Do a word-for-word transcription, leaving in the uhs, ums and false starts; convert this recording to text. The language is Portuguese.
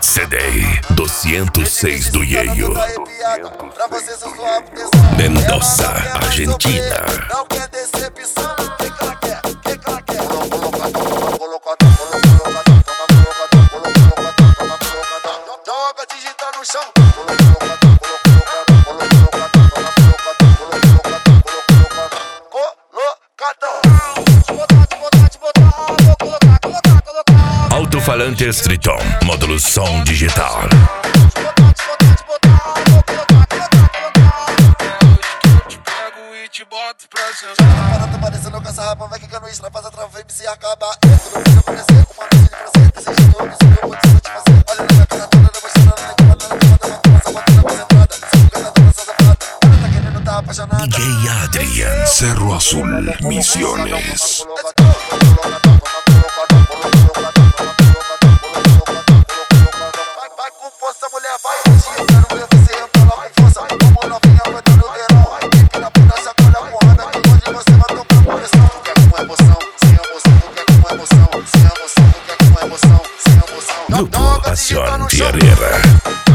C D duzentos e seis do Yeyo, Mendoza, Argentina. Não quer decepção, quem que ela quer? Quem que ela quer? Joga digital no chão. Alto-falante Triton, módulo som digital. Parada parecendo com essa rapa, vai quicando extra, faz a trava e se acaba. Entro no vídeo, aparecer com uma noite de prazer. Desejando eu, isso eu vou te satisfazer. Olha na minha cara toda, demonstrando na equipa, na equipa, na equipa, essa batida concentrada. Sempre cantando essa safada. Ela tá querendo, tá apaixonada. D J Adrian, Cerro Azul, Misiones. Vai com força, mulher, vai. Hoje eu quero ver você entrar lá com força. Vamos novinha, vai dando verão. Equipe na puta, chacoalha a porrada. Que hoje você vai tocar pressão. Tu quer com emoção, sem emoção. Tu quer com emoção, sem emoção. Tu quer com emoção, sem emoção. Grupo Pasión Tierra.